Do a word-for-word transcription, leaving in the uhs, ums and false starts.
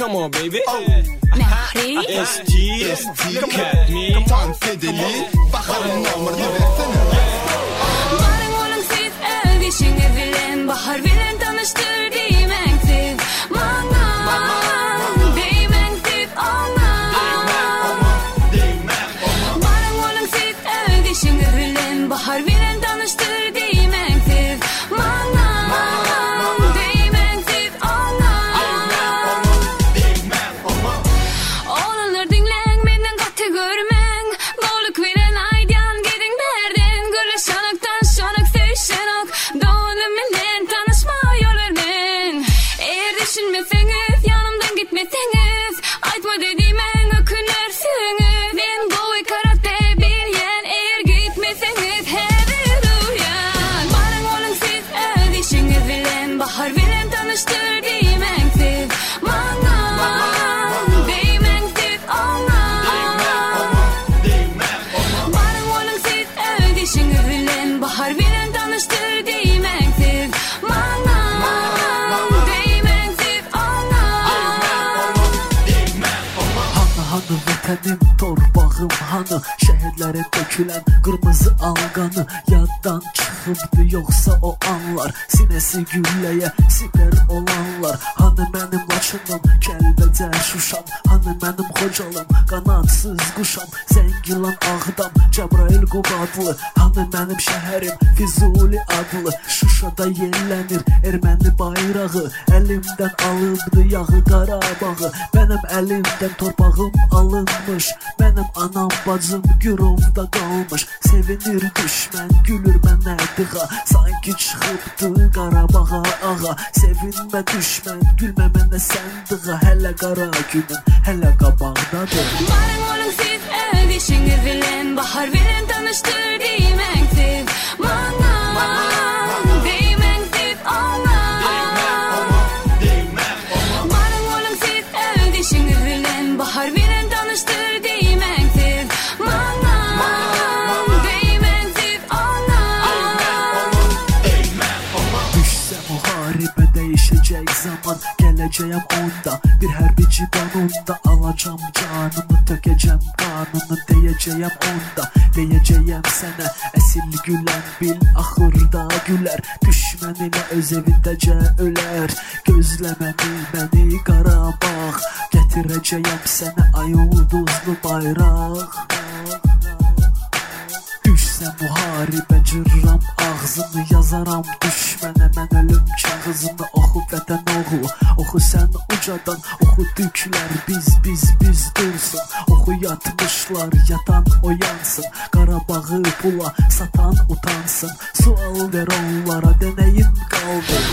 Come on, baby. Mehri S T, S T, come at me. Come on, Fideli. Baharın namırını versene. Barın onun siz ödüşünü bilen, bahar bilen tanıştır diymen siz. Mana, diymen siz ona. Barın onun siz ödüşünü bilen, bahar bilen tanıştır diymen siz. Mana, diymen siz ona. Olanlar dinlen, benden katı görmen. Bolluk veren aydan gidin derden. Gülü şanaktan şanak sevşenak. Doğanım bilen tanışma yol vermen. Eğer düşünmeseniz, yanımdan gitmeseniz. Aytma dediğimen ökünlersiniz. Ben boy karate bilyen, eğer gitmeseniz hever uyan. Barın olun siz ödüşünüz bilen, bahar bilen tanıştır diymen siz. Mana, diymen siz ona. Barın olun siz ödüşünüz bilen, bahar bilen tanıştır diymen siz. Mana, diymen siz ona. Hanı hanı vətənim, torpağım hanı, şəhərlərə dökülən qırmızı alqanı yaddan çıxıbdı yoxsa o anlar, sinəsi gülləyə siper olanlar. Hanı mənim Laçınım, Kəlbəcər Şuşam, hanı mənim Xocalım, qanadsız quşam, Zəngilan Ağdam, Cəbrayıl Qubadlı, hanı mənim şəhərim Füzuli adlı. Şuşada yellənir erməni bayrağı, əlimdən alıbdı yağı Qarabağı. Mənim əlimdən torpağım alınmış, mənim anam bacım gürovda qalmış. Sevinir düşmən, gülür mənə dığa, sanki çıxıbdı Qarabağa ağa. Sevinmə düşmən, gülmə mənə sən dığa, hələ qara günün hələ qabaqdadır. Barın olun siz ödüşünüz bilen, bahar bilen tanıştır diymen siz. Mana, diymen siz ona. Barın olun siz ödüşünüz bilen, bahar bilen tanıştır diymen siz. Mana, diymen siz ona. Düşsə müharibə dəyişəcək zaman, gələcəyəm onda, bir hərbici qanunda. Alacam canımı, tökəcəm qanını, deyəcəyəm onda, deyəcəyəm sənə. Əsil gülən bil, axırda gülər, düşmən elə öz evindəcə ölər. Gözlə məni, məni Qarabağ, gətirəcəyəm sənə ay ulduzlu bayraq. Düşsə müharibə cırram ağzını, yazaram düşmənə mən ölüm kağızını. Oxu vətən oğlu, oxu sən ucadan, oxu düklər biz biz biz dursun. Oxu yatmışlar, yatan oyansın, Qarabağı pula satan utansın. Sual ver onlara, denəyin qaldı.